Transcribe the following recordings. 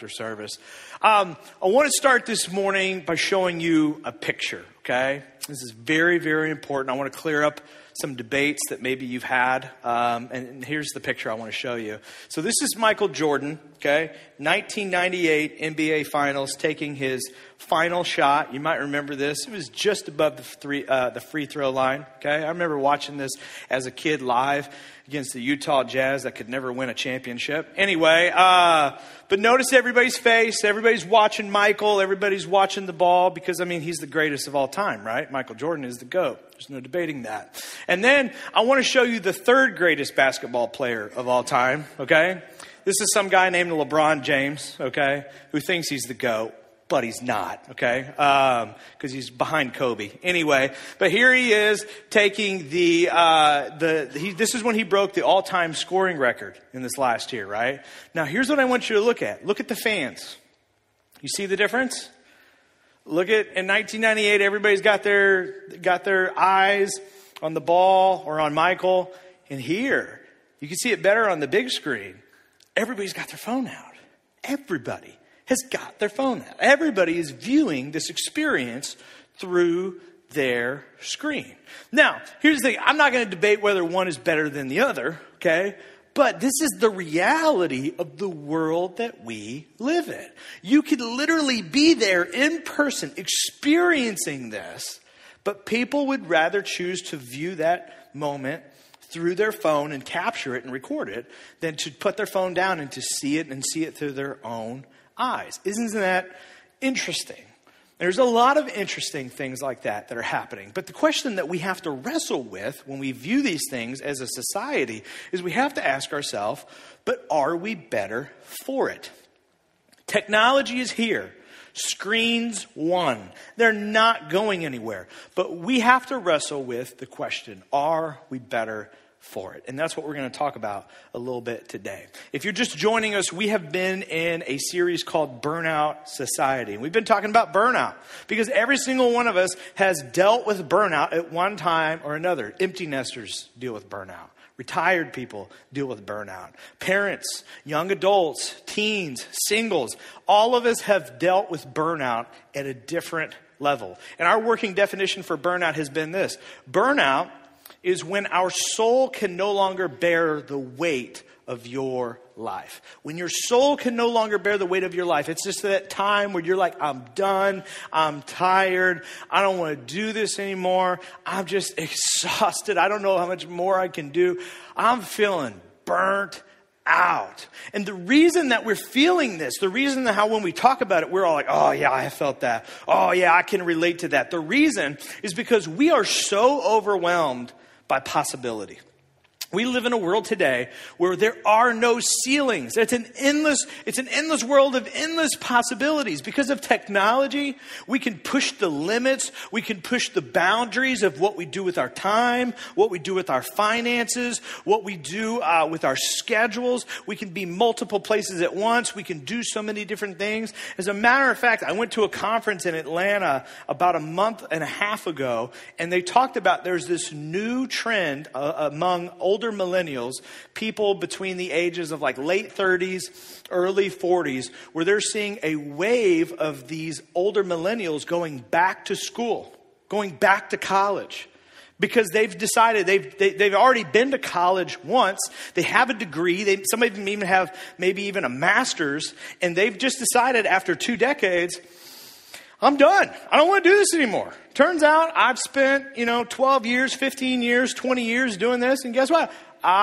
after service. I want to start this morning by showing you a picture, okay? This is very, very important. I want to clear up some debates that maybe you've had. And here's the picture I want to show you. So this is Michael Jordan, okay? 1998 NBA Finals, taking his final shot. You might remember this. It was just above the free throw line, okay? I remember watching this as a kid live against the Utah Jazz that could never win a championship. Anyway, but notice everybody's face. Everybody's watching Michael. Everybody's watching the ball because, I mean, he's the greatest of all time, right? Michael Jordan is the GOAT. There's no debating that. And then I want to show you the third greatest basketball player of all time, okay? This is some guy named LeBron James, okay, who thinks he's the GOAT. But he's not, okay, because he's behind Kobe. Anyway, but here he is taking this is when he broke the all-time scoring record in this last year, right? Now, here's what I want you to look at. Look at the fans. You see the difference? Look at, in 1998, everybody's got their eyes on the ball or on Michael. And here, you can see it better on the big screen. Everybody's got their phone out. Everybody has got their phone out. Everybody is viewing this experience through their screen. Now, here's the thing. I'm not going to debate whether one is better than the other, okay? But this is the reality of the world that we live in. You could literally be there in person experiencing this, but people would rather choose to view that moment through their phone and capture it and record it than to put their phone down and to see it through their own eyes. Isn't that interesting? There's a lot of interesting things like that are happening. But the question that we have to wrestle with when we view these things as a society is we have to ask ourselves, but are we better for it? Technology is here. Screens won. They're not going anywhere. But we have to wrestle with the question, are we better for it? And that's what we're going to talk about a little bit today. If you're just joining us, we have been in a series called Burnout Society. And we've been talking about burnout because every single one of us has dealt with burnout at one time or another. Empty nesters deal with burnout. Retired people deal with burnout. Parents, young adults, teens, singles, all of us have dealt with burnout at a different level. And our working definition for burnout has been this. Burnout is when our soul can no longer bear the weight of your life. When your soul can no longer bear the weight of your life, it's just that time where you're like, I'm done, I'm tired, I don't want to do this anymore, I'm just exhausted, I don't know how much more I can do, I'm feeling burnt out. And the reason that we're feeling this, the reason that how when we talk about it, we're all like, oh yeah, I felt that. Oh yeah, I can relate to that. The reason is because we are so overwhelmed by possibility. We live in a world today where there are no ceilings. It's an endless world of endless possibilities. Because of technology, we can push the limits. We can push the boundaries of what we do with our time, what we do with our finances, what we do with our schedules. We can be multiple places at once. We can do so many different things. As a matter of fact, I went to a conference in Atlanta about a month and a half ago, and they talked about there's this new trend among older millennials, people between the ages of like late 30s, early 40s, where they're seeing a wave of these older millennials going back to school, going back to college. Because they've decided they've already been to college once. They have a degree. Some of them even have maybe even a master's. And they've just decided after 2 decades, I'm done. I don't want to do this anymore. Turns out I've spent, 12 years, 15 years, 20 years doing this. And guess what?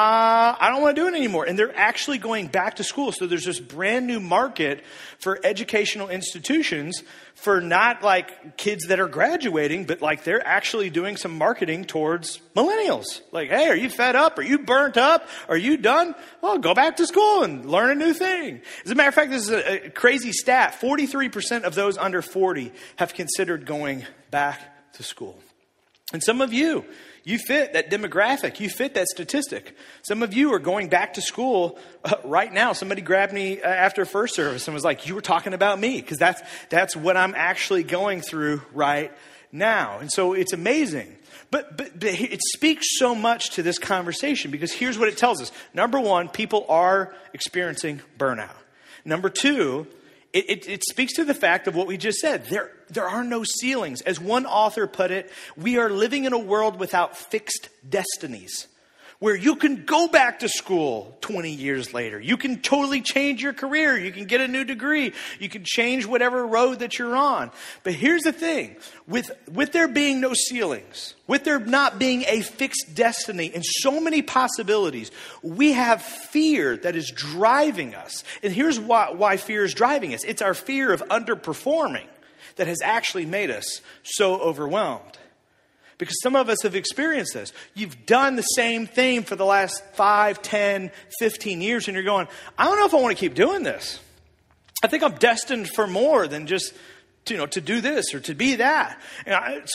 I don't want to do it anymore. And they're actually going back to school. So there's this brand new market for educational institutions for not like kids that are graduating, but like they're actually doing some marketing towards millennials. Like, hey, are you fed up? Are you burnt up? Are you done? Well, go back to school and learn a new thing. As a matter of fact, this is a crazy stat. 43% of those under 40 have considered going back to school. And some of you fit that demographic. You fit that statistic. Some of you are going back to school right now. Somebody grabbed me after first service and was like, you were talking about me, because that's what I'm actually going through right now. And so it's amazing. But it speaks so much to this conversation, because here's what it tells us. Number one, people are experiencing burnout. Number two, It speaks to the fact of what we just said. There are no ceilings. As one author put it, we are living in a world without fixed destinies, where you can go back to school 20 years later. You can totally change your career. You can get a new degree. You can change whatever road that you're on. But here's the thing. With there being no ceilings, with there not being a fixed destiny and so many possibilities, we have fear that is driving us. And here's why fear is driving us. It's our fear of underperforming that has actually made us so overwhelmed. Because some of us have experienced this. You've done the same thing for the last 5, 10, 15 years, and you're going, I don't know if I want to keep doing this. I think I'm destined for more than just, to do this or to be that. And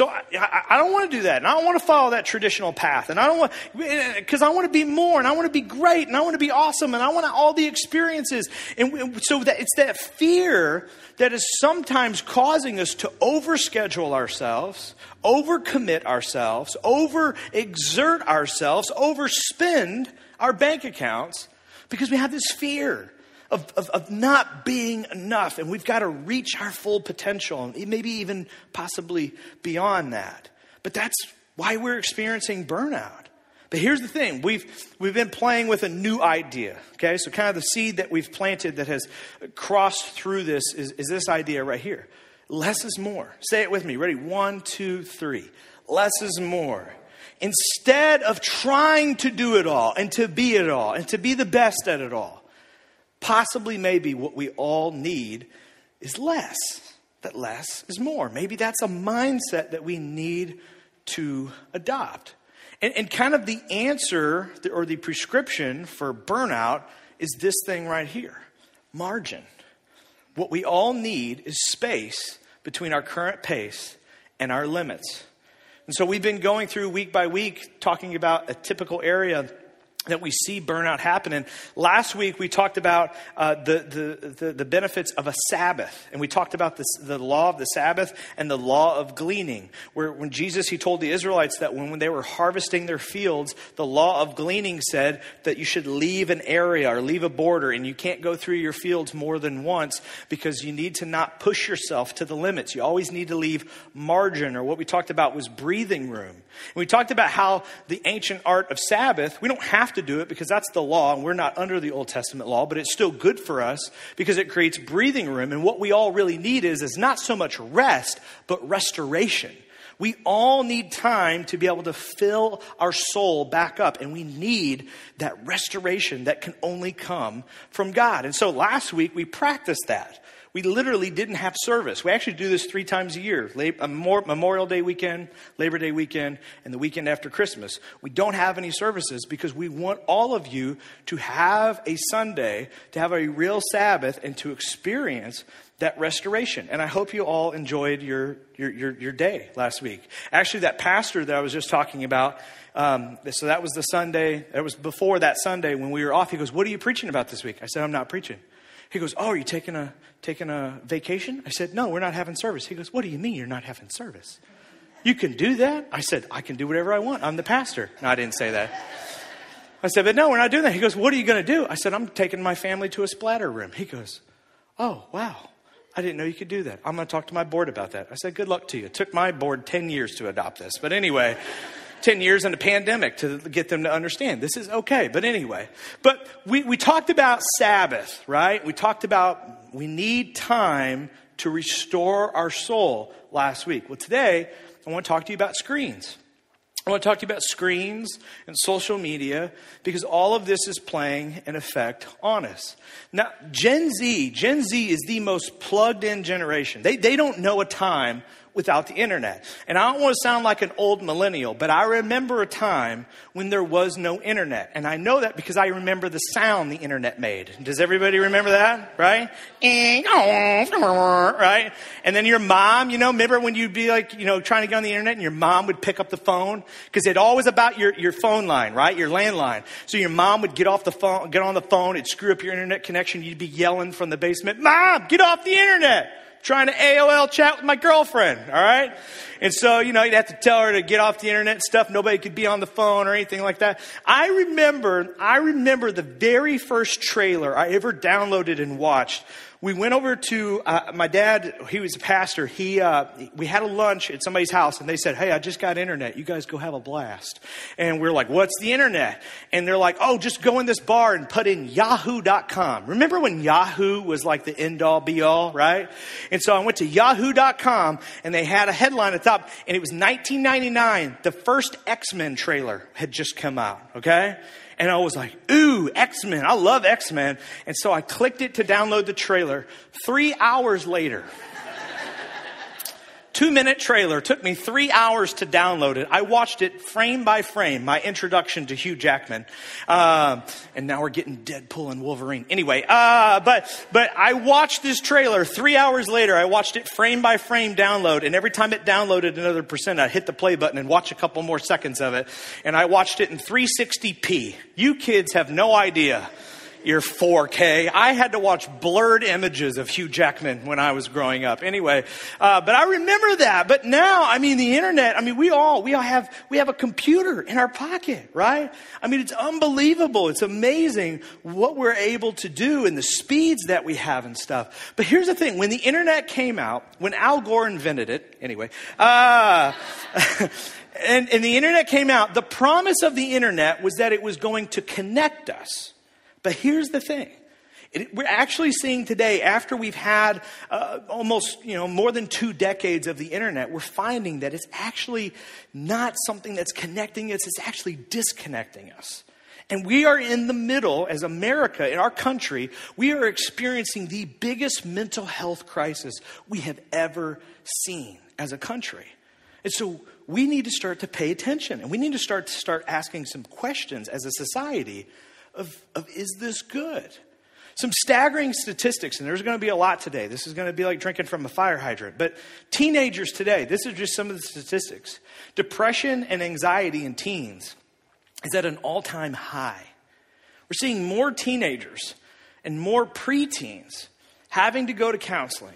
I don't want to do that. And I don't want to follow that traditional path. And I don't want, because I want to be more, and I want to be great, and I want to be awesome, and I want all the experiences. And so that it's that fear that is sometimes causing us to overschedule ourselves, overcommit ourselves, overexert ourselves, overspend our bank accounts, because we have this fear of not being enough, and we've got to reach our full potential, and maybe even possibly beyond that. But that's why we're experiencing burnout. But here's the thing. We've been playing with a new idea, okay? So kind of the seed that we've planted that has crossed through this is this idea right here. Less is more. Say it with me. Ready? 1, 2, 3. Less is more. Instead of trying to do it all and to be it all and to be the best at it all, possibly maybe what we all need is less. That less is more. Maybe that's a mindset that we need to adopt. And kind of the answer or the prescription for burnout is this thing right here. Margin. What we all need is space between our current pace and our limits. And so we've been going through week by week talking about a typical area that we see burnout happen. And last week we talked about the benefits of a Sabbath. And we talked about the law of the Sabbath and the law of gleaning. Where when Jesus, he told the Israelites that when they were harvesting their fields, the law of gleaning said that you should leave an area or leave a border, and you can't go through your fields more than once because you need to not push yourself to the limits. You always need to leave margin, or what we talked about was breathing room. And we talked about how the ancient art of Sabbath, we don't have to do it because that's the law and we're not under the Old Testament law, but it's still good for us because it creates breathing room. And what we all really need is not so much rest, but restoration. We all need time to be able to fill our soul back up, and we need that restoration that can only come from God. And so last week we practiced that. We literally didn't have service. We actually do this 3 times a year. Memorial Day weekend, Labor Day weekend, and the weekend after Christmas. We don't have any services because we want all of you to have a Sunday, to have a real Sabbath, and to experience that restoration. And I hope you all enjoyed your day last week. Actually, that pastor that I was just talking about, so that was the Sunday, that was before that Sunday when we were off. He goes, "What are you preaching about this week?" I said, "I'm not preaching." He goes, "Oh, are you taking a vacation?" I said, "No, we're not having service." He goes, "What do you mean you're not having service? You can do that?" I said, "I can do whatever I want. I'm the pastor." No, I didn't say that. I said, "But no, we're not doing that." He goes, "What are you going to do?" I said, "I'm taking my family to a splatter room." He goes, "Oh, wow. I didn't know you could do that. I'm going to talk to my board about that." I said, "Good luck to you." It took my board 10 years to adopt this. But anyway, 10 years in a pandemic to get them to understand this is okay. But anyway, but we talked about Sabbath, right? We talked about we need time to restore our soul last week. Well, today I want to talk to you about screens. I want to talk to you about screens and social media because all of this is playing an effect on us. Now, Gen Z is the most plugged in generation. They don't know a time without the internet. And I don't want to sound like an old millennial, but I remember a time when there was no internet. And I know that because I remember the sound the internet made. Does everybody remember that? Right? Right? And then your mom, remember when you'd be like, trying to get on the internet and your mom would pick up the phone? Because it's always about your phone line, right? Your landline. So your mom would get on the phone, it'd screw up your internet connection. You'd be yelling from the basement, "Mom, get off the internet! Trying to AOL chat with my girlfriend," all right? And so, you'd have to tell her to get off the internet and stuff. Nobody could be on the phone or anything like that. I remember the very first trailer I ever downloaded and watched we went over to my dad. He was a pastor. We had a lunch at somebody's house, and they said, "Hey, I just got internet. You guys go have a blast." And we're like, "What's the internet?" And they're like, "Oh, just go in this bar and put in yahoo.com." Remember when Yahoo was like the end all be all, right? And so I went to yahoo.com, and they had a headline at the top, and it was 1999. The first X-Men trailer had just come out, okay? And I was like, ooh, X-Men. I love X-Men. And so I clicked it to download the trailer. 3 hours later, 2-minute trailer. Took me 3 hours to download it. I watched it frame by frame, my introduction to Hugh Jackman. And now we're getting Deadpool and Wolverine. Anyway, but I watched this trailer 3 hours later. I watched it frame by frame download. And every time it downloaded another percent, I'd hit the play button and watch a couple more seconds of it. And I watched it in 360p. You kids have no idea. You're 4K. I had to watch blurred images of Hugh Jackman when I was growing up. Anyway, but I remember that. But now, I mean, the internet, I mean, we all have a computer in our pocket, right? I mean, it's unbelievable. It's amazing what we're able to do and the speeds that we have and stuff. But here's the thing. When the internet came out, when Al Gore invented it, anyway, and the internet came out, the promise of the internet was that it was going to connect us. But here's the thing. We're actually seeing today, after we've had almost, more than 2 decades of the internet, we're finding that it's actually not something that's connecting us. It's actually disconnecting us. And we are in the middle, as America, in our country, we are experiencing the biggest mental health crisis we have ever seen as a country. And so we need to start to pay attention. And we need to start asking some questions as a society of is this good? Some staggering statistics, and there's going to be a lot today. This is going to be like drinking from a fire hydrant. But teenagers today, this is just some of the statistics. Depression and anxiety in teens is at an all-time high. We're seeing more teenagers and more preteens having to go to counseling,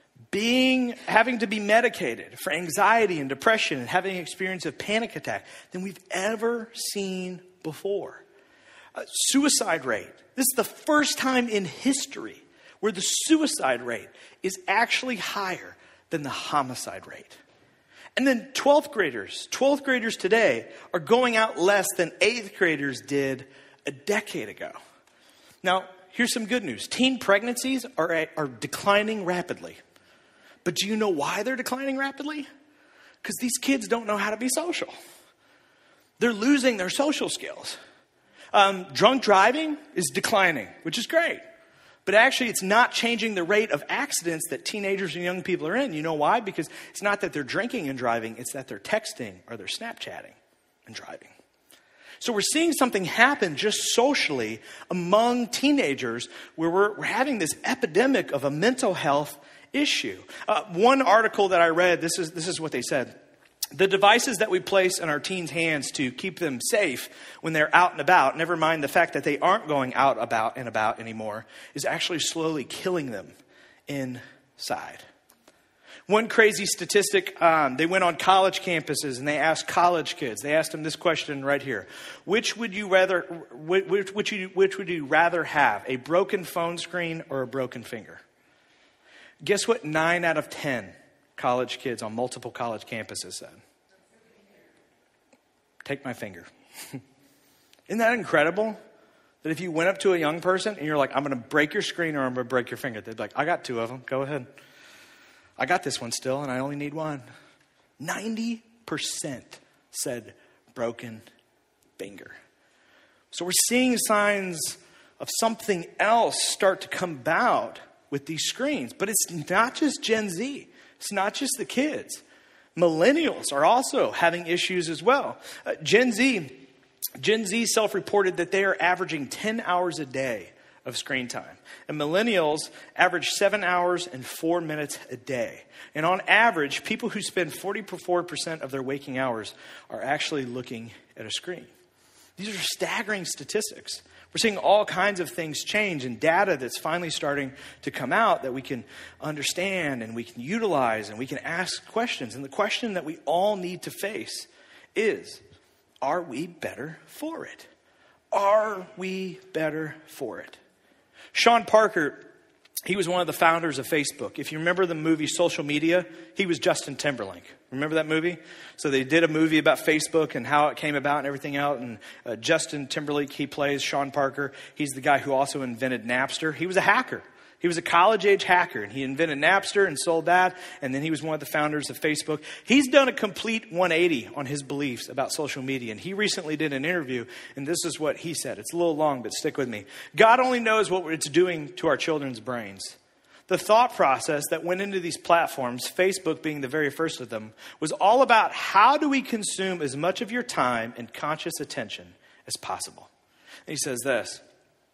having to be medicated for anxiety and depression and having an experience of panic attack than we've ever seen before. Suicide rate. This is the first time in history where the suicide rate is actually higher than the homicide rate. And then 12th graders today are going out less than 8th graders did a decade ago. Now, here's some good news. Teen pregnancies are declining rapidly. But do you know why they're declining rapidly? Because these kids don't know how to be social. They're losing their social skills. Drunk driving is declining, which is great. But actually, it's not changing the rate of accidents that teenagers and young people are in. You know why? Because it's not that they're drinking and driving. It's that they're texting or they're Snapchatting and driving. So we're seeing something happen just socially among teenagers where we're having this epidemic of a mental health issue. One article that I read, this is what they said. The devices that we place in our teens' hands to keep them safe when they're out and about, never mind the fact that they aren't going out and about anymore, is actually slowly killing them inside. One crazy statistic, they went on college campuses and they asked college kids, they asked them this question right here. Which would you rather have, a broken phone screen or a broken finger? Guess what 9 out of 10 college kids on multiple college campuses said? Take my finger. Isn't that incredible? That if you went up to a young person and you're like, I'm going to break your screen or I'm going to break your finger. They'd be like, I got 2 of them. Go ahead. I got this one still and I only need 1. 90% said broken finger. So we're seeing signs of something else start to come about with these screens. But it's not just Gen Z. It's not just the kids. Millennials are also having issues as well. Gen Z self-reported that they are averaging 10 hours a day of screen time. And millennials average 7 hours and 4 minutes a day. And on average, people who spend 44% of their waking hours are actually looking at a screen. These are staggering statistics. We're seeing all kinds of things change and data that's finally starting to come out that we can understand and we can utilize and we can ask questions. And the question that we all need to face is, are we better for it? Are we better for it? Sean Parker He was one of the founders of Facebook. If you remember the movie Social Media, he was Justin Timberlake. Remember that movie? So they did a movie about Facebook and how it came about and everything out. And Justin Timberlake, he plays Sean Parker. He's the guy who also invented Napster. He was a hacker. He was a college-age hacker, and he invented Napster and sold that, and then he was one of the founders of Facebook. He's done a complete 180 on his beliefs about social media, and he recently did an interview, and this is what he said. It's a little long, but stick with me. God only knows what it's doing to our children's brains. The thought process that went into these platforms, Facebook being the very first of them, was all about how do we consume as much of your time and conscious attention as possible. And he says this.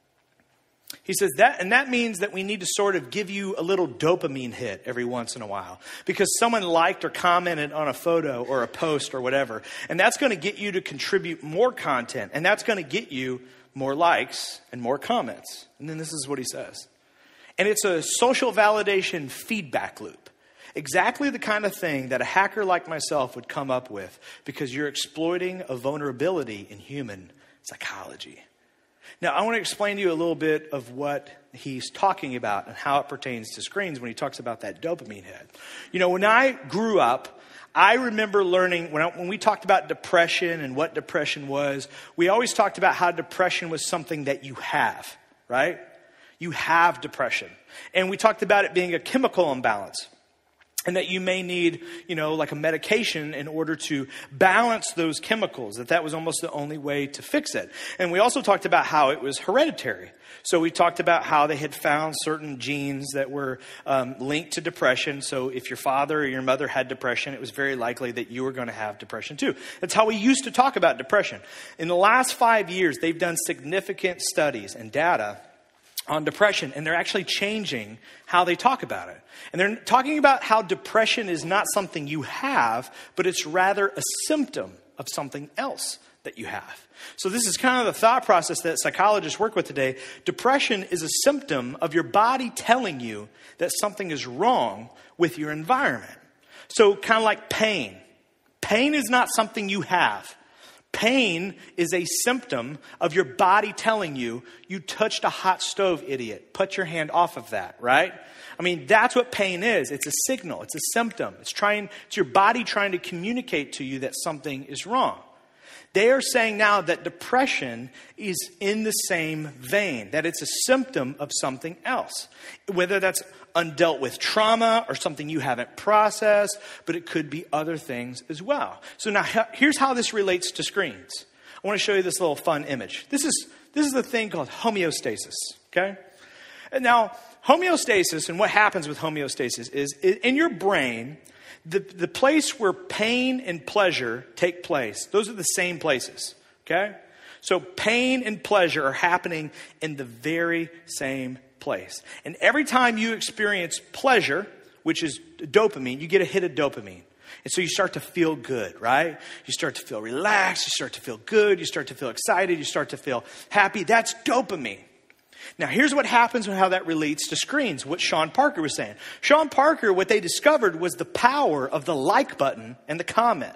He says that means that we need to sort of give you a little dopamine hit every once in a while because someone liked or commented on a photo or a post or whatever. And that's going to get you to contribute more content. And that's going to get you more likes and more comments. And then this is what he says. And it's a social validation feedback loop. Exactly the kind of thing that a hacker like myself would come up with because you're exploiting a vulnerability in human psychology. Now, I want to explain to you a little bit of what he's talking about and how it pertains to screens when he talks about that dopamine hit. You know, when I grew up, I remember learning, when we talked about depression and what depression was, we always talked about how depression was something that you have, right? You have depression. And we talked about it being a chemical imbalance. And that you may need, like a medication in order to balance those chemicals. That was almost the only way to fix it. And we also talked about how it was hereditary. So we talked about how they had found certain genes that were linked to depression. So if your father or your mother had depression, it was very likely that you were going to have depression too. That's how we used to talk about depression. In the last 5 years, they've done significant studies and data on depression, and they're actually changing how they talk about it. And they're talking about how depression is not something you have, but it's rather a symptom of something else that you have. So this is kind of the thought process that psychologists work with today. Depression is a symptom of your body telling you that something is wrong with your environment. So kind of like pain. Pain is not something you have. Pain is a symptom of your body telling you, you touched a hot stove, idiot. Put your hand off of that, right? I mean, that's what pain is. It's a signal. It's a symptom. It's your body trying to communicate to you that something is wrong. They are saying now that depression is in the same vein, that it's a symptom of something else. Whether that's undealt with trauma or something you haven't processed, but it could be other things as well. So now here's how this relates to screens. I want to show you this little fun image. This is a thing called homeostasis, okay? And now, homeostasis and what happens with homeostasis is in your brain, the place where pain and pleasure take place, those are the same places, okay? So pain and pleasure are happening in the very same place. And every time you experience pleasure, which is dopamine, you get a hit of dopamine. And so you start to feel good, right? You start to feel relaxed. You start to feel good. You start to feel excited. You start to feel happy. That's dopamine. Now, here's what happens and how that relates to screens, what Sean Parker was saying. Sean Parker, what they discovered was the power of the like button and the comment.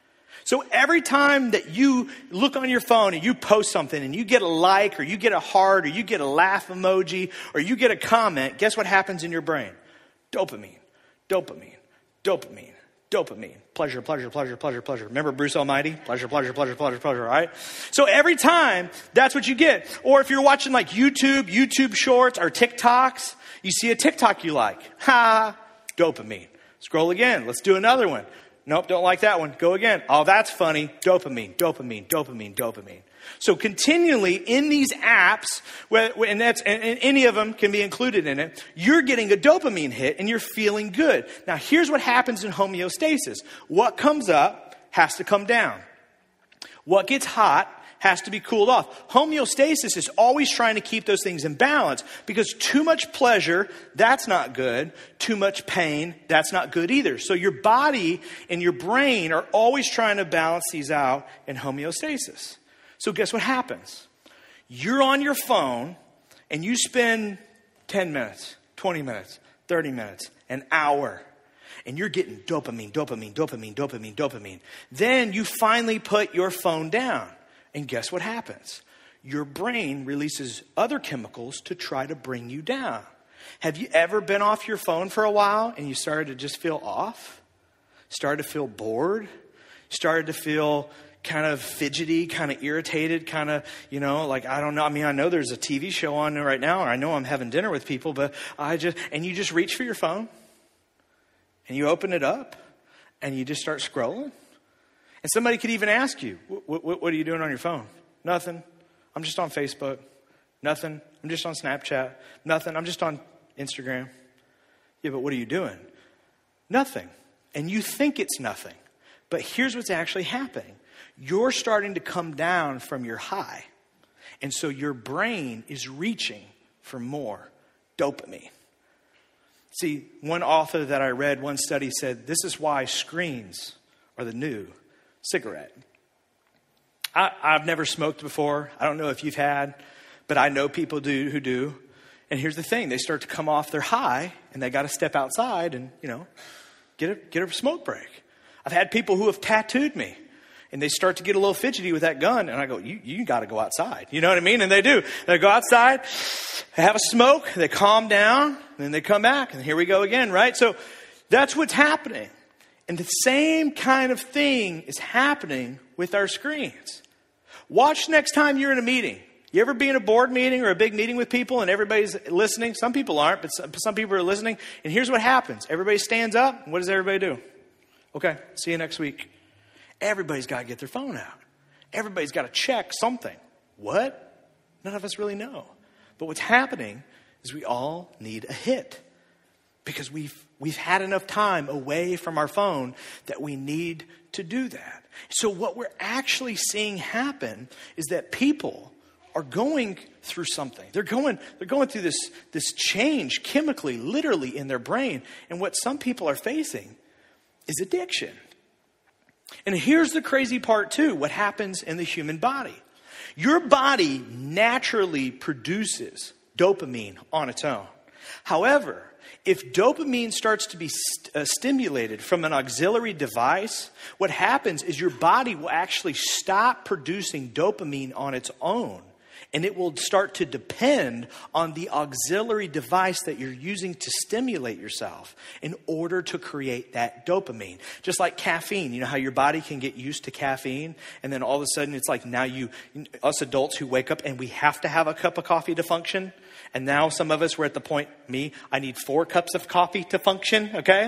So every time that you look on your phone and you post something and you get a like or you get a heart or you get a laugh emoji or you get a comment, guess what happens in your brain? Dopamine, dopamine, dopamine, dopamine. Pleasure, pleasure, pleasure, pleasure, pleasure. Remember Bruce Almighty? Pleasure, pleasure, pleasure, pleasure, pleasure, right? So every time, that's what you get. Or if you're watching like YouTube shorts or TikToks, you see a TikTok you like. Ha, dopamine. Scroll again. Let's do another one. Nope, don't like that one. Go again. Oh, that's funny. Dopamine, dopamine, dopamine, dopamine. So continually in these apps, and any of them can be included in it, you're getting a dopamine hit and you're feeling good. Now, here's what happens in homeostasis. What comes up has to come down. What gets hot has to be cooled off. Homeostasis is always trying to keep those things in balance because too much pleasure, that's not good. Too much pain, that's not good either. So your body and your brain are always trying to balance these out in homeostasis. So guess what happens? You're on your phone and you spend 10 minutes, 20 minutes, 30 minutes, an hour, and you're getting dopamine, dopamine, dopamine, dopamine, dopamine. Then you finally put your phone down. And guess what happens? Your brain releases other chemicals to try to bring you down. Have you ever been off your phone for a while and you started to just feel off? Started to feel bored? Started to feel kind of fidgety, kind of irritated, kind of, like, I don't know. I mean, I know there's a TV show on right now, or I know I'm having dinner with people, but and you just reach for your phone and you open it up and you just start scrolling. And somebody could even ask you, what are you doing on your phone? Nothing. I'm just on Facebook. Nothing. I'm just on Snapchat. Nothing. I'm just on Instagram. Yeah, but what are you doing? Nothing. And you think it's nothing. But here's what's actually happening. You're starting to come down from your high. And so your brain is reaching for more dopamine. See, one author that I read, one study said, this is why screens are the new cigarette. I've never smoked before. I don't know if you've had, but I know people who do. And here's the thing. They start to come off their high and they got to step outside and, get a smoke break. I've had people who have tattooed me and they start to get a little fidgety with that gun. And I go, you got to go outside. You know what I mean? And they do. They go outside, they have a smoke, they calm down, and then they come back and here we go again, right? So that's what's happening. And the same kind of thing is happening with our screens. Watch next time you're in a meeting. You ever be in a board meeting or a big meeting with people and everybody's listening? Some people aren't, but some people are listening. And here's what happens. Everybody stands up. And what does everybody do? Okay, see you next week. Everybody's got to get their phone out. Everybody's got to check something. What? None of us really know. But what's happening is we all need a hit. Because we've had enough time away from our phone that we need to do that. So what we're actually seeing happen is that people are going through something. They're going through this change chemically, literally in their brain. And what some people are facing is addiction. And here's the crazy part too, what happens in the human body. Your body naturally produces dopamine on its own. However, if dopamine starts to be stimulated from an auxiliary device, what happens is your body will actually stop producing dopamine on its own. And it will start to depend on the auxiliary device that you're using to stimulate yourself in order to create that dopamine. Just like caffeine, you know how your body can get used to caffeine and then all of a sudden it's like now us adults who wake up and we have to have a cup of coffee to function. And now some of us, we're at the point, I need 4 cups of coffee to function, okay?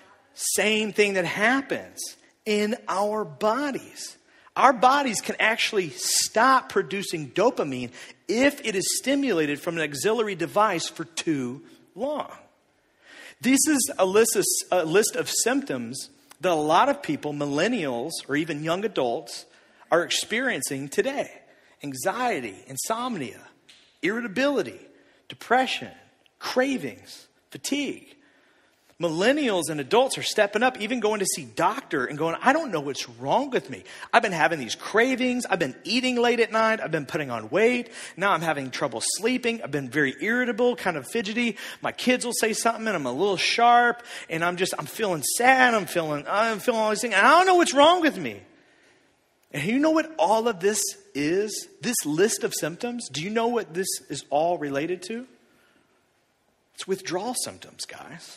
Same thing that happens in our bodies. Our bodies can actually stop producing dopamine if it is stimulated from an auxiliary device for too long. This is a list of symptoms that a lot of people, millennials or even young adults, are experiencing today. Anxiety, insomnia, irritability, depression, cravings, fatigue. Millennials and adults are stepping up, even going to see doctor and going, I don't know what's wrong with me. I've been having these cravings. I've been eating late at night. I've been putting on weight. Now I'm having trouble sleeping. I've been very irritable, kind of fidgety. My kids will say something and I'm a little sharp and I'm feeling sad. I'm feeling all these things. And I don't know what's wrong with me. And you know what all of this is? This list of symptoms, do you know what this is all related to? It's withdrawal symptoms, guys.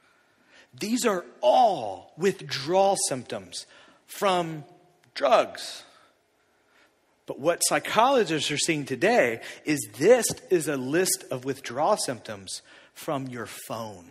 These are all withdrawal symptoms from drugs. But what psychologists are seeing today is this is a list of withdrawal symptoms from your phone.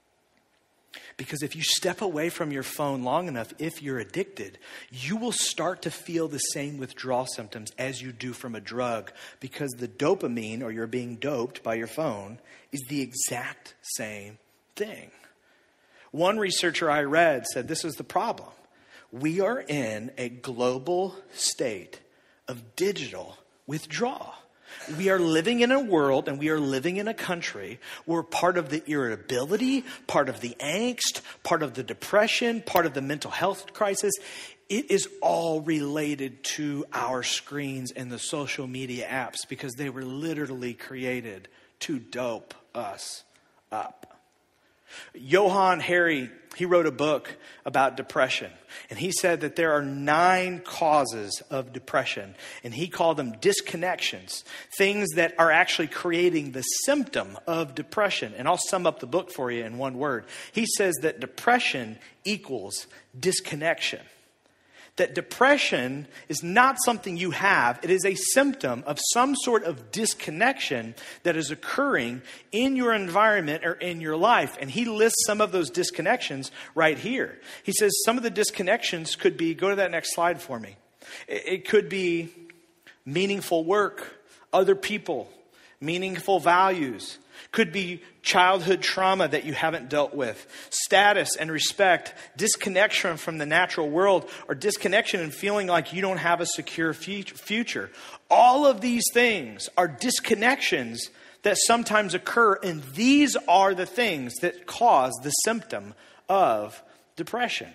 Because if you step away from your phone long enough, if you're addicted, you will start to feel the same withdrawal symptoms as you do from a drug. Because the dopamine, or you're being doped by your phone, is the exact same thing. One researcher I read said this is the problem. We are in a global state of digital withdrawal. We are living in a world and we are living in a country where part of the irritability, part of the angst, part of the depression, part of the mental health crisis, it is all related to our screens and the social media apps because they were literally created to dope us up. Johann Hari, He wrote a book about depression. And he said that there are 9 causes of depression. And he called them disconnections, things that are actually creating the symptom of depression. And I'll sum up the book for you in one word. He says that depression equals disconnection. That depression is not something you have. It is a symptom of some sort of disconnection that is occurring in your environment or in your life. And he lists some of those disconnections right here. He says some of the disconnections could be, go to that next slide for me. It could be meaningful work, other people, meaningful values. Could be childhood trauma that you haven't dealt with, status and respect, disconnection from the natural world, or disconnection and feeling like you don't have a secure future. All of these things are disconnections that sometimes occur, and these are the things that cause the symptom of depression.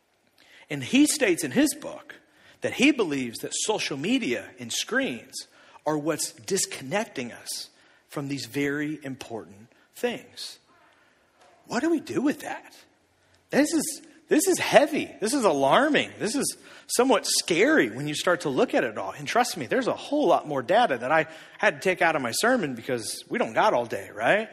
And he states in his book that he believes that social media and screens are what's disconnecting us from these very important things. What do we do with that? This is heavy. This is alarming. This is somewhat scary when you start to look at it all. And trust me, there's a whole lot more data that I had to take out of my sermon because we don't got all day, right?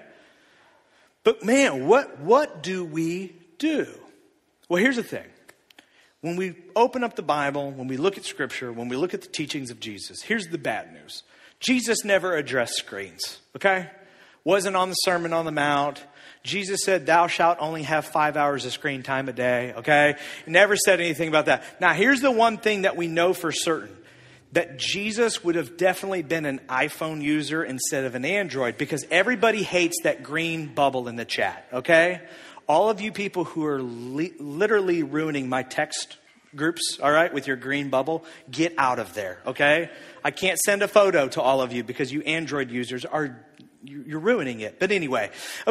But man, what do we do? Well, here's the thing. When we open up the Bible, when we look at Scripture, when we look at the teachings of Jesus, here's the bad news. Jesus never addressed screens, okay? Wasn't on the Sermon on the Mount. Jesus said, thou shalt only have 5 hours of screen time a day, okay? He never said anything about that. Now, here's the one thing that we know for certain. That Jesus would have definitely been an iPhone user instead of an Android, because everybody hates that green bubble in the chat, okay? All of you people who are literally ruining my text groups, all right, with your green bubble, get out of there, okay? I can't send a photo to all of you because you Android users you're ruining it. But anyway,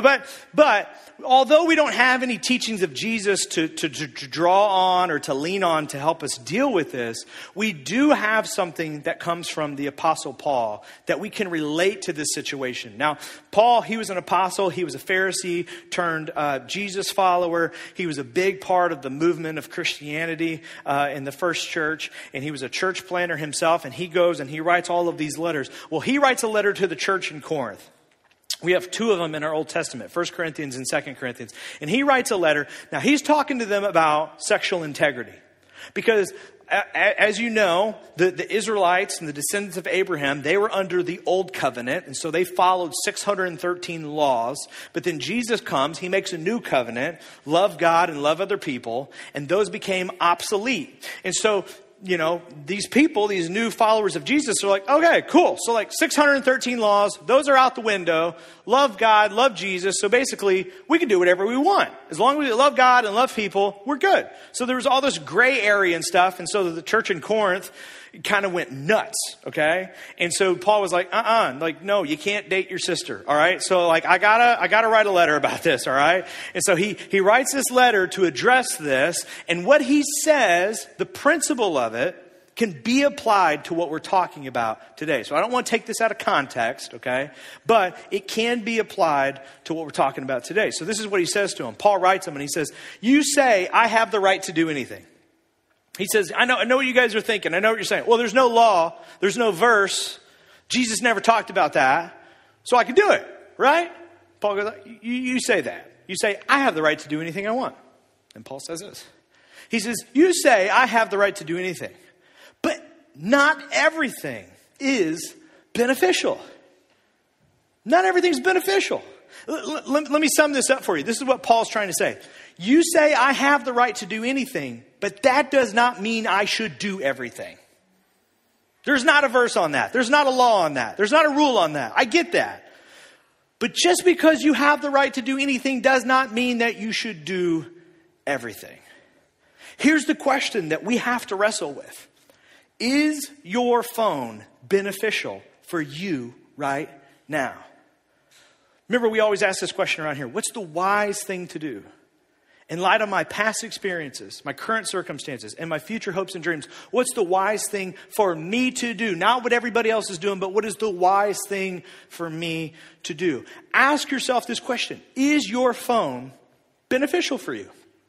but although we don't have any teachings of Jesus to draw on or to lean on to help us deal with this, we do have something that comes from the Apostle Paul that we can relate to this situation. Now, Paul, he was an apostle. He was a Pharisee turned Jesus follower. He was a big part of the movement of Christianity in the first church. And he was a church planter himself. And he goes and he writes all of these letters. Well, he writes a letter to the church in Corinth. We have 2 of them in our Old Testament, 1 Corinthians and 2 Corinthians. And he writes a letter. Now, he's talking to them about sexual integrity. Because, as you know, the Israelites and the descendants of Abraham, they were under the Old Covenant. And so they followed 613 laws. But then Jesus comes, he makes a new covenant, love God and love other people. And those became obsolete. And so, you know, these people, these new followers of Jesus are like, okay, cool. So like 613 laws, those are out the window. Love God, love Jesus. So basically, we can do whatever we want. As long as we love God and love people, we're good. So there was all this gray area and stuff. And so the church in Corinth kind of went nuts, okay? And so Paul was like, like, no, you can't date your sister, all right? So like, I gotta write a letter about this, all right? And so he writes this letter to address this, and what he says, the principle of it, can be applied to what we're talking about today. So I don't want to take this out of context, okay? But it can be applied to what we're talking about today. So this is what he says to him. Paul writes him and he says, you say, I have the right to do anything. He says, I know what you guys are thinking. I know what you're saying. Well, there's no law. There's no verse. Jesus never talked about that. So I can do it, right? Paul goes, you say that. You say, I have the right to do anything I want. And Paul says this. He says, you say, I have the right to do anything. But not everything is beneficial. Not everything's beneficial. Let me sum this up for you. This is what Paul's trying to say. You say, I have the right to do anything, but that does not mean I should do everything. There's not a verse on that. There's not a law on that. There's not a rule on that. I get that. But just because you have the right to do anything does not mean that you should do everything. Here's the question that we have to wrestle with. Is your phone beneficial for you right now? Remember, we always ask this question around here. What's the wise thing to do? In light of my past experiences, my current circumstances, and my future hopes and dreams, what's the wise thing for me to do? Not what everybody else is doing, but what is the wise thing for me to do? Ask yourself this question. Is your phone beneficial for you?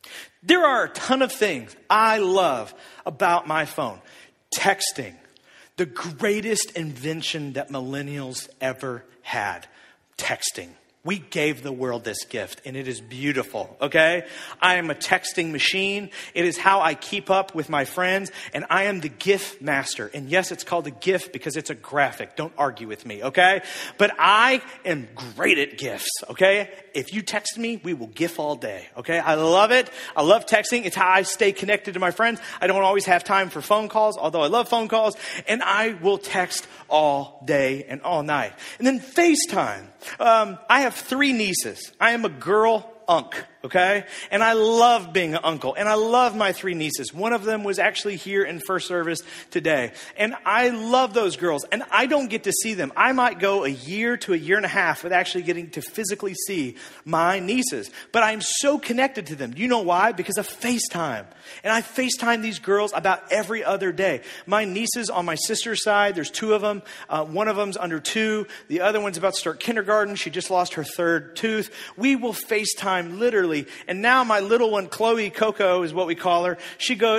There are a ton of things I love about my phone. Texting, the greatest invention that millennials ever had. Texting. We gave the world this gift, and it is beautiful, okay? I am a texting machine. It is how I keep up with my friends, and I am the GIF master. And yes, it's called a GIF because it's a graphic. Don't argue with me, okay? But I am great at GIFs, okay? If you text me, we will GIF all day, okay? I love it. I love texting. It's how I stay connected to my friends. I don't always have time for phone calls, although I love phone calls, and I will text all day and all night. And then FaceTime. I have 3 nieces. I am a girl unk, okay? And I love being an uncle. And I love my 3 nieces. One of them was actually here in first service today. And I love those girls. And I don't get to see them. I might go a year to a year and a half with actually getting to physically see my nieces. But I'm so connected to them. Do you know why? Because of FaceTime. And I FaceTime these girls about every other day. My nieces on my sister's side, there's 2 of them. One of them's under 2. The other one's about to start kindergarten. She just lost her 3rd tooth. We will FaceTime literally. And now my little one, Chloe Coco is what we call her.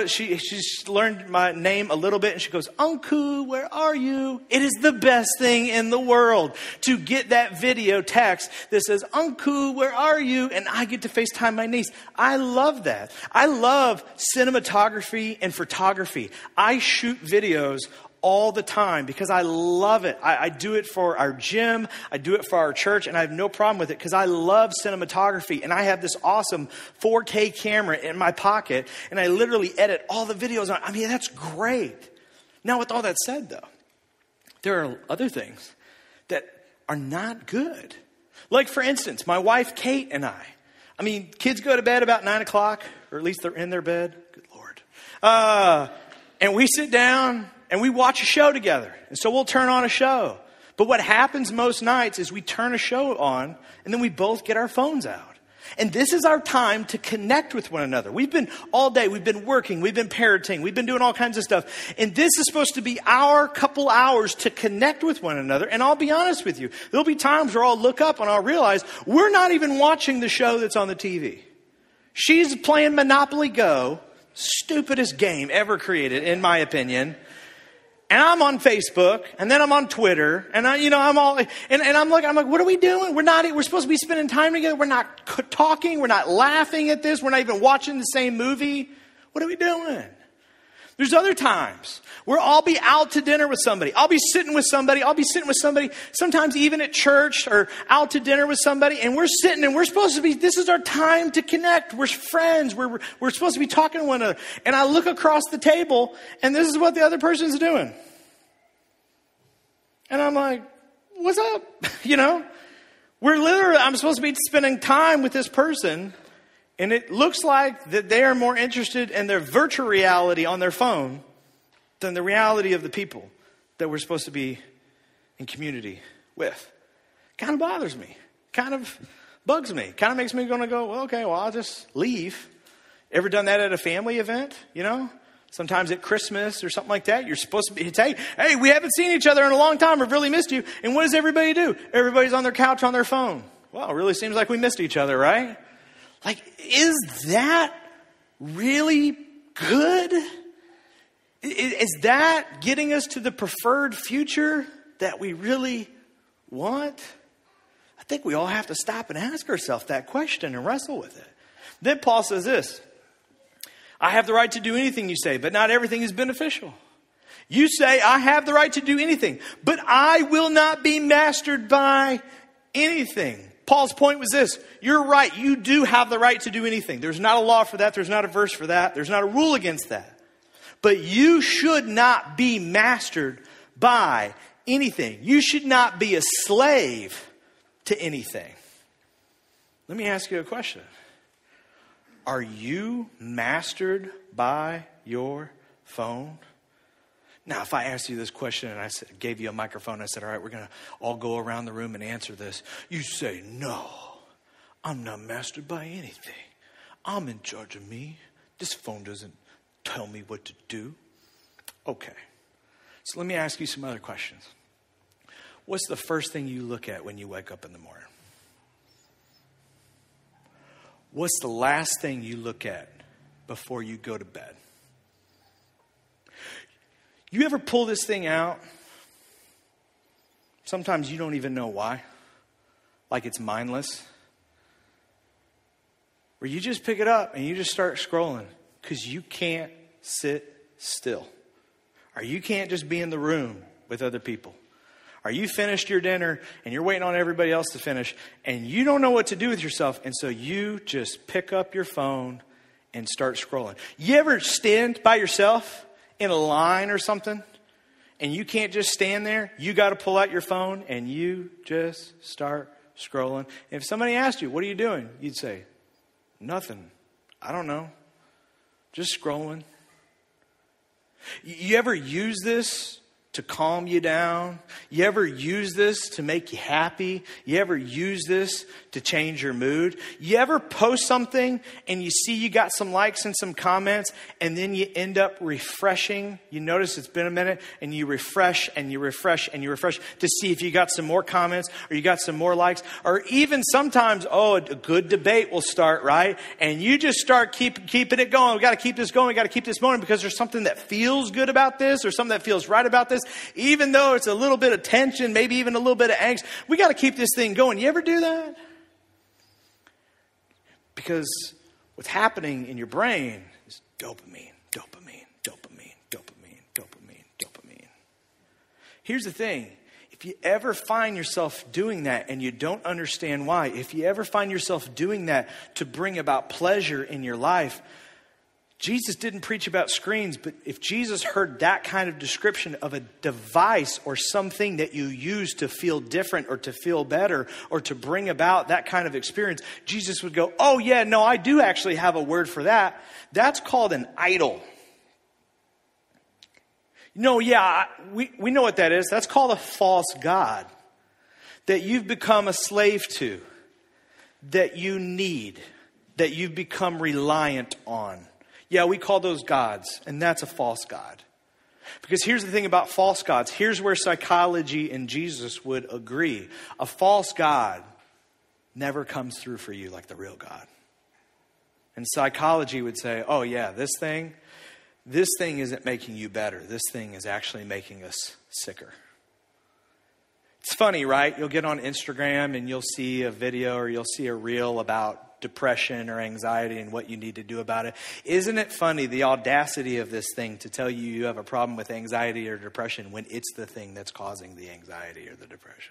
She's learned my name a little bit and she goes, "Uncle, where are you?" It is the best thing in the world to get that video text that says, "Uncle, where are you?" And I get to FaceTime my niece. I love that. I love cinematography and photography. I shoot videos all the time because I love it. I do it for our gym. I do it for our church, and I have no problem with it because I love cinematography. And I have this awesome 4K camera in my pocket, and I literally edit all the videos on. I mean, that's great. Now, with all that said, though, there are other things that are not good. Like, for instance, my wife, Kate, and I mean, kids go to bed about 9 o'clock, or at least they're in their bed. Good Lord. And we sit down and we watch a show together. And so we'll turn on a show. But what happens most nights is we turn a show on and then we both get our phones out. And this is our time to connect with one another. We've been all day, we've been working, we've been parenting, we've been doing all kinds of stuff. And this is supposed to be our couple hours to connect with one another. And I'll be honest with you, there'll be times where I'll look up and I'll realize we're not even watching the show that's on the TV. She's playing Monopoly Go, stupidest game ever created, in my opinion. And I'm on Facebook, and then I'm on Twitter, and I'm like, what are we doing? We're supposed to be spending time together. We're not talking. We're not laughing at this. We're not even watching the same movie. What are we doing? There's other times where I'll be out to dinner with somebody. I'll be sitting with somebody. Sometimes even at church or out to dinner with somebody. And we're sitting and this is our time to connect. We're friends. We're supposed to be talking to one another. And I look across the table and this is what the other person's doing. And I'm like, what's up? I'm supposed to be spending time with this person. And it looks like that they are more interested in their virtual reality on their phone than the reality of the people that we're supposed to be in community with. Kind of bothers me. Kind of bugs me. Kind of makes me going to go, well, okay, I'll just leave. Ever done that at a family event? Sometimes at Christmas or something like that. You're supposed to be, hey, we haven't seen each other in a long time. I've really missed you. And what does everybody do? Everybody's on their couch on their phone. Well, it really seems like we missed each other, right? Like, is that really good? Is that getting us to the preferred future that we really want? I think we all have to stop and ask ourselves that question and wrestle with it. Then Paul says this, I have the right to do anything you say, but not everything is beneficial. You say, I have the right to do anything, but I will not be mastered by anything. Paul's point was this, you're right, you do have the right to do anything. There's not a law for that, there's not a verse for that, there's not a rule against that. But you should not be mastered by anything. You should not be a slave to anything. Let me ask you a question. Are you mastered by your phone? Now, if I asked you this question and I gave you a microphone, I said, all right, we're going to all go around the room and answer this. You say, no, I'm not mastered by anything. I'm in charge of me. This phone doesn't tell me what to do. Okay, so let me ask you some other questions. What's the first thing you look at when you wake up in the morning? What's the last thing you look at before you go to bed? You ever pull this thing out? Sometimes you don't even know why. Like it's mindless. Where you just pick it up and you just start scrolling because you can't sit still. Or you can't just be in the room with other people. Or you finished your dinner and you're waiting on everybody else to finish and you don't know what to do with yourself. And so you just pick up your phone and start scrolling. You ever stand by yourself in a line or something and you can't just stand there? You got to pull out your phone and you just start scrolling. And if somebody asked you, what are you doing? You'd say, nothing. I don't know. Just scrolling. You ever use this to calm you down? You ever use this to make you happy? You ever use this to change your mood? You ever post something and you see you got some likes and some comments and then you end up refreshing? You notice it's been a minute and you refresh and you refresh and you refresh to see if you got some more comments or you got some more likes. Or even sometimes, a good debate will start, right? And you just start keeping it going. We got to keep this going. We got to keep this going because there's something that feels good about this or something that feels right about this. Even though it's a little bit of tension, maybe even a little bit of angst, we got to keep this thing going. You ever do that? Because what's happening in your brain is dopamine, dopamine, dopamine, dopamine, dopamine, dopamine. Here's the thing. If you ever find yourself doing that and you don't understand why, if you ever find yourself doing that to bring about pleasure in your life, Jesus didn't preach about screens, but if Jesus heard that kind of description of a device or something that you use to feel different or to feel better or to bring about that kind of experience, Jesus would go, oh yeah, no, I do actually have a word for that. That's called an idol. No, yeah, we know what that is. That's called a false god that you've become a slave to, that you need, that you've become reliant on. Yeah, we call those gods, and that's a false god. Because here's the thing about false gods. Here's where psychology and Jesus would agree. A false god never comes through for you like the real God. And psychology would say, oh yeah, this thing isn't making you better. This thing is actually making us sicker. It's funny, right? You'll get on Instagram and you'll see a video or you'll see a reel about depression or anxiety and what you need to do about it. Isn't it funny, the audacity of this thing to tell you you have a problem with anxiety or depression when it's the thing that's causing the anxiety or the depression?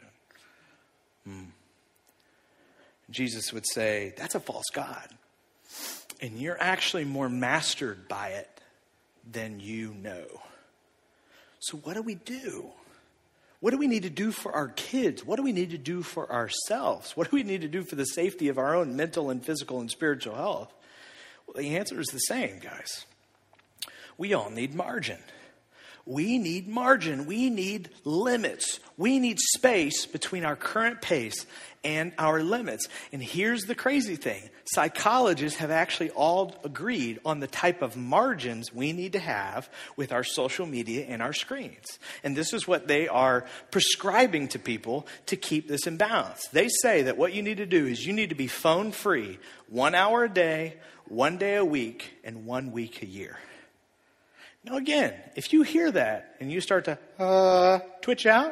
Jesus would say, that's a false god. And you're actually more mastered by it than you know. So what do we do? What do we need to do for our kids? What do we need to do for ourselves? What do we need to do for the safety of our own mental and physical and spiritual health? Well, the answer is the same, guys. We all need margin. We need margin. We need limits. We need space between our current pace and our limits. And here's the crazy thing. Psychologists have actually all agreed on the type of margins we need to have with our social media and our screens. And this is what they are prescribing to people to keep this in balance. They say that what you need to do is you need to be phone free 1 hour a day, 1 day a week, and 1 week a year. Now again, if you hear that and you start to twitch out,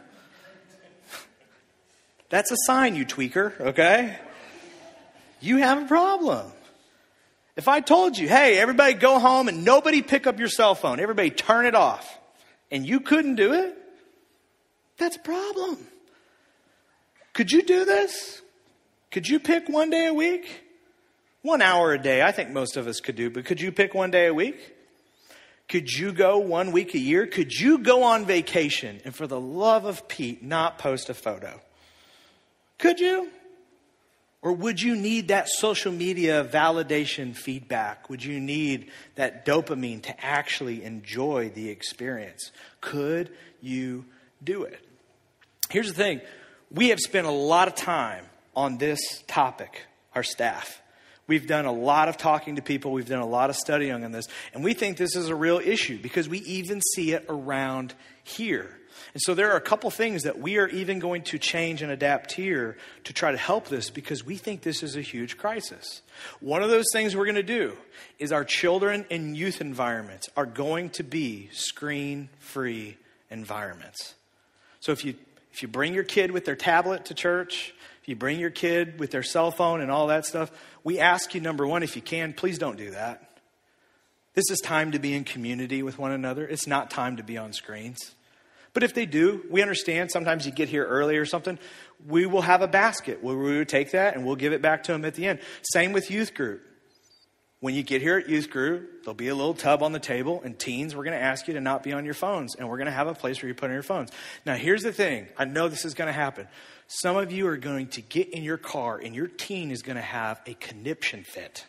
that's a sign, you tweaker, okay? You have a problem. If I told you, hey, everybody go home and nobody pick up your cell phone, everybody turn it off, and you couldn't do it, that's a problem. Could you do this? Could you pick 1 day a week? 1 hour a day, I think most of us could do, but could you pick 1 day a week? Could you go 1 week a year? Could you go on vacation and for the love of Pete not post a photo? Could you? Or would you need that social media validation feedback? Would you need that dopamine to actually enjoy the experience? Could you do it? Here's the thing. We have spent a lot of time on this topic, our staff. We've done a lot of talking to people. We've done a lot of studying on this. And we think this is a real issue because we even see it around here. And so there are a couple things that we are even going to change and adapt here to try to help this because we think this is a huge crisis. One of those things we're going to do is our children and youth environments are going to be screen-free environments. So if you bring your kid with their tablet to church, if you bring your kid with their cell phone and all that stuff, we ask you, number one, if you can, please don't do that. This is time to be in community with one another. It's not time to be on screens. But if they do, we understand sometimes you get here early or something. We will have a basket where we will take that and we'll give it back to them at the end. Same with youth group. When you get here at youth group, there'll be a little tub on the table. And teens, we're going to ask you to not be on your phones. And we're going to have a place where you put on your phones. Now, here's the thing. I know this is going to happen. Some of you are going to get in your car and your teen is going to have a conniption fit.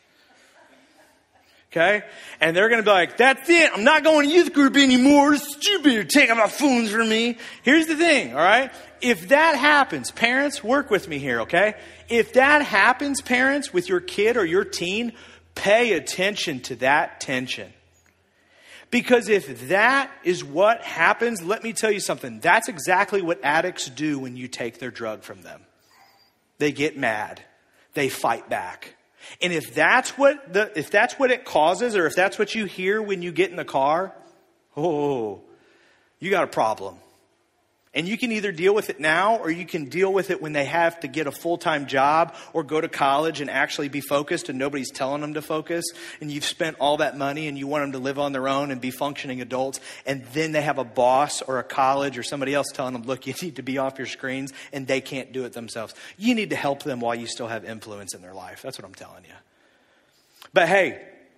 Okay? And they're going to be like, that's it. I'm not going to youth group anymore. It's stupid. You're taking my phones from me. Here's the thing, all right? If that happens, parents, work with me here, okay? If that happens, parents, with your kid or your teen, pay attention to that tension. Because if that is what happens, let me tell you something. That's exactly what addicts do when you take their drug from them. They get mad. They fight back. And if that's what it causes, or if that's what you hear when you get in the car, you got a problem. And you can either deal with it now, or you can deal with it when they have to get a full-time job or go to college and actually be focused and nobody's telling them to focus. And you've spent all that money and you want them to live on their own and be functioning adults. And then they have a boss or a college or somebody else telling them, look, you need to be off your screens, and they can't do it themselves. You need to help them while you still have influence in their life. That's what I'm telling you. But hey,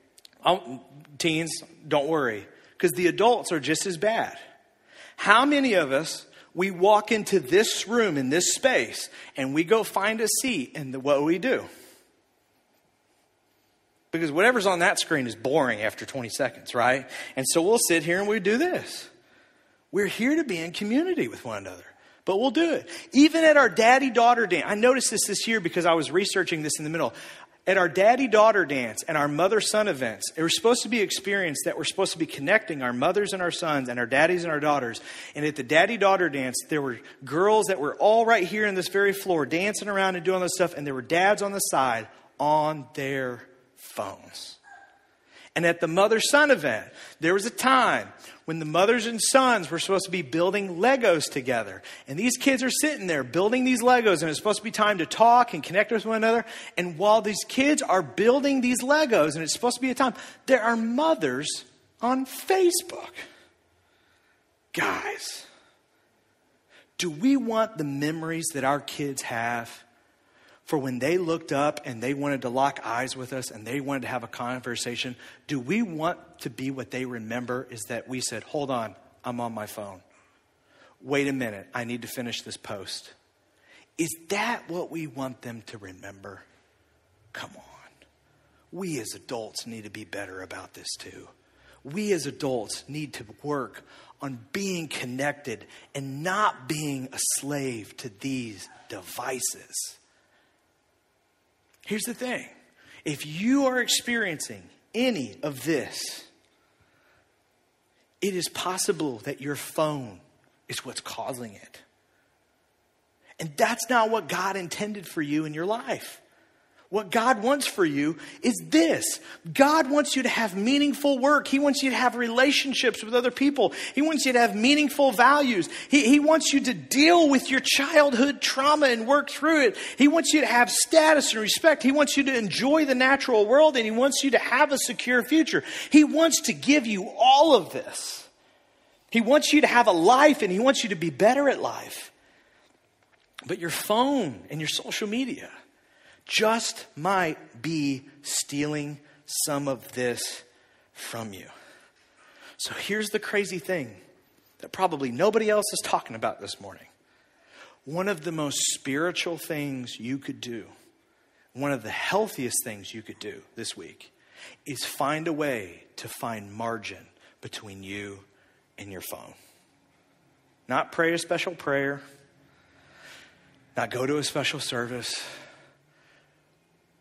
teens, don't worry, because the adults are just as bad. How many of us, we walk into this room, in this space, and we go find a seat, and what do? Because whatever's on that screen is boring after 20 seconds, right? And so we'll sit here and we do this. We're here to be in community with one another, but we'll do it. Even at our daddy-daughter dance, I noticed this year because I was researching this in the middle. At our daddy-daughter dance and our mother-son events, it was supposed to be an experience that we're supposed to be connecting our mothers and our sons and our daddies and our daughters. And at the daddy-daughter dance, there were girls that were all right here in this very floor dancing around and doing this stuff. And there were dads on the side on their phones. And at the mother-son event, there was a time when the mothers and sons were supposed to be building Legos together. And these kids are sitting there building these Legos, and it's supposed to be time to talk and connect with one another. And while these kids are building these Legos, and it's supposed to be a time, there are mothers on Facebook. Guys, do we want the memories that our kids have for when they looked up and they wanted to lock eyes with us and they wanted to have a conversation? Do we want to be what they remember is that we said, hold on, I'm on my phone. Wait a minute, I need to finish this post. Is that what we want them to remember? Come on. We as adults need to be better about this too. We as adults need to work on being connected and not being a slave to these devices. Here's the thing. If you are experiencing any of this, it is possible that your phone is what's causing it. And that's not what God intended for you in your life. What God wants for you is this. God wants you to have meaningful work. He wants you to have relationships with other people. He wants you to have meaningful values. He wants you to deal with your childhood trauma and work through it. He wants you to have status and respect. He wants you to enjoy the natural world, and he wants you to have a secure future. He wants to give you all of this. He wants you to have a life, and he wants you to be better at life. But your phone and your social media just might be stealing some of this from you. So here's the crazy thing that probably nobody else is talking about this morning. One of the most spiritual things you could do, one of the healthiest things you could do this week, is find a way to find margin between you and your phone. Not pray a special prayer, not go to a special service,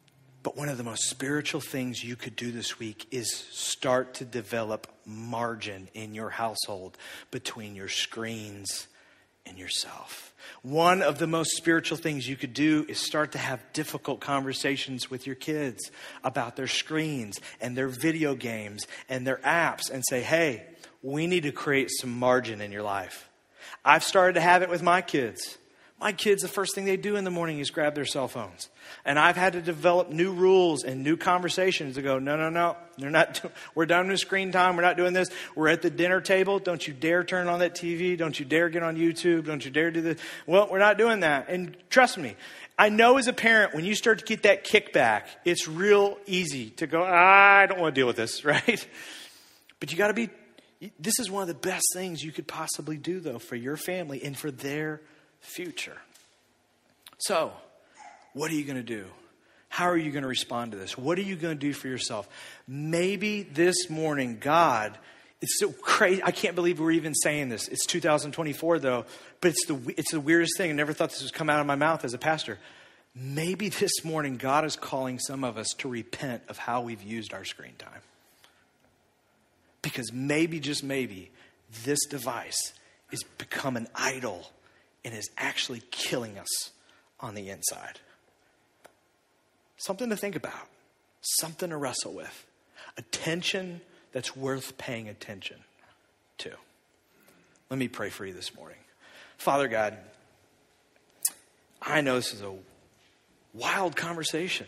But one of the most spiritual things you could do this week is start to develop margin in your household between your screens and yourself. One of the most spiritual things you could do is start to have difficult conversations with your kids about their screens and their video games and their apps and say, hey, we need to create some margin in your life. I've started to have it with my kids. My kids, the first thing they do in the morning is grab their cell phones. And I've had to develop new rules and new conversations to go, no. We're done with screen time. We're not doing this. We're at the dinner table. Don't you dare turn on that TV. Don't you dare get on YouTube. Don't you dare do this. Well, we're not doing that. And trust me, I know as a parent, when you start to get that kickback, it's real easy to go, I don't want to deal with this, right? But you got to this is one of the best things you could possibly do, though, for your family and for their future. So, what are you going to do? How are you going to respond to this? What are you going to do for yourself? Maybe this morning, God, it's so crazy. I can't believe we're even saying this. It's 2024 though, but it's the weirdest thing. I never thought this would come out of my mouth as a pastor. Maybe this morning, God is calling some of us to repent of how we've used our screen time. Because maybe, just maybe, this device is become an idol and is actually killing us on the inside. Something to think about. Something to wrestle with. Attention that's worth paying attention to. Let me pray for you this morning. Father God, I know this is a wild conversation.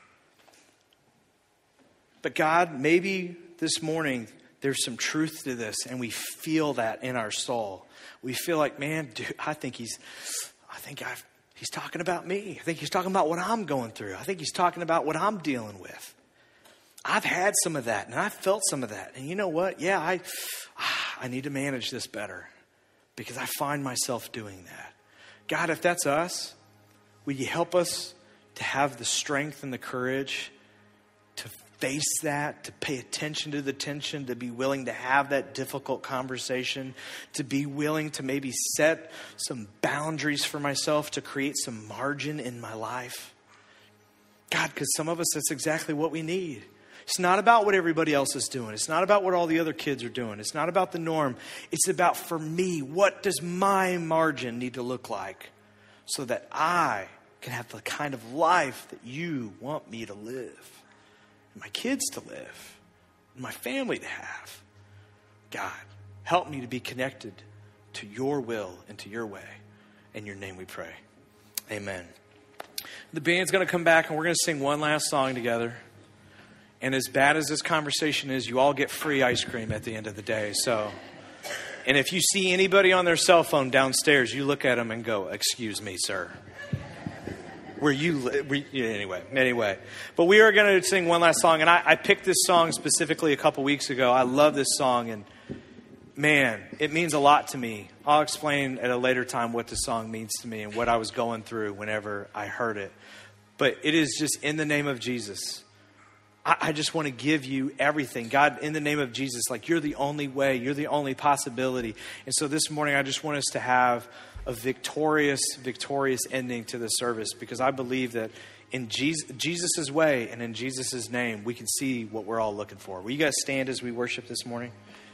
But God, maybe this morning there's some truth to this and we feel that in our soul. We feel like, man, dude, I think he's talking about me. I think he's talking about what I'm going through. I think he's talking about what I'm dealing with. I've had some of that and I've felt some of that. And you know what? Yeah, I need to manage this better because I find myself doing that. God, if that's us, would you help us to have the strength and the courage to face that, to pay attention to the tension, to be willing to have that difficult conversation, to be willing to maybe set some boundaries for myself, to create some margin in my life. God, because some of us, that's exactly what we need. It's not about what everybody else is doing. It's not about what all the other kids are doing. It's not about the norm. It's about, for me, what does my margin need to look like so that I can have the kind of life that you want me to live. My kids to live, my family to have. God, help me to be connected to your will and to your way. In your name we pray. Amen. The band's going to come back and we're going to sing one last song together. And as bad as this conversation is, you all get free ice cream at the end of the day. And if you see anybody on their cell phone downstairs, you look at them and go, "Excuse me, sir." Anyway. But we are going to sing one last song. And I picked this song specifically a couple weeks ago. I love this song. And man, it means a lot to me. I'll explain at a later time what this song means to me and what I was going through whenever I heard it. But it is just in the name of Jesus. I just want to give you everything. God, in the name of Jesus, like you're the only way. You're the only possibility. And so this morning, I just want us to have a victorious ending to the service, because I believe that in Jesus' way and in Jesus' name, we can see what we're all looking for. Will you guys stand as we worship this morning?